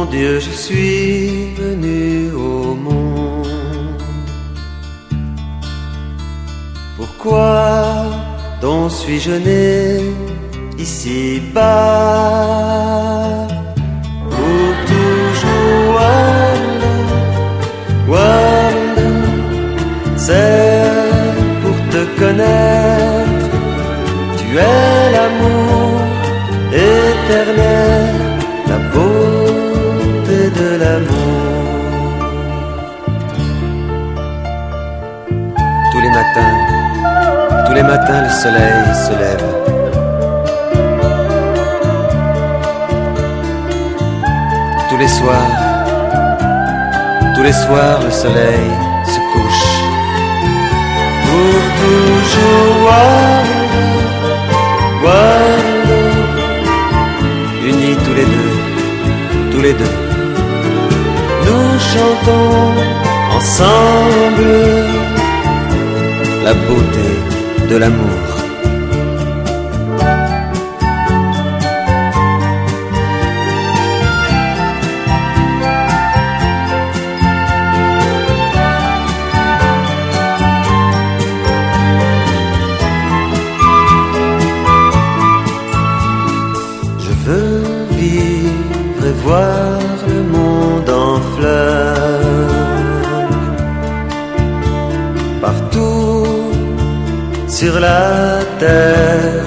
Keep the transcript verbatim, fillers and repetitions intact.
Dieu, je suis venu au monde. Pourquoi donc suis-je né ici-bas? Pour toujours, Wanda, Wanda, c'est pour te connaître. Tu es l'amour éternel, la beauté de l'amour. Tous les matins, tous les matins le soleil se lève. Tous les soirs, tous les soirs le soleil se couche. Pour toujours, Wanda, Wanda, unis tous les deux, tous les deux, nous chantons ensemble la beauté de l'amour. Je veux vivre et voir le monde en fleurs, partout sur la terre.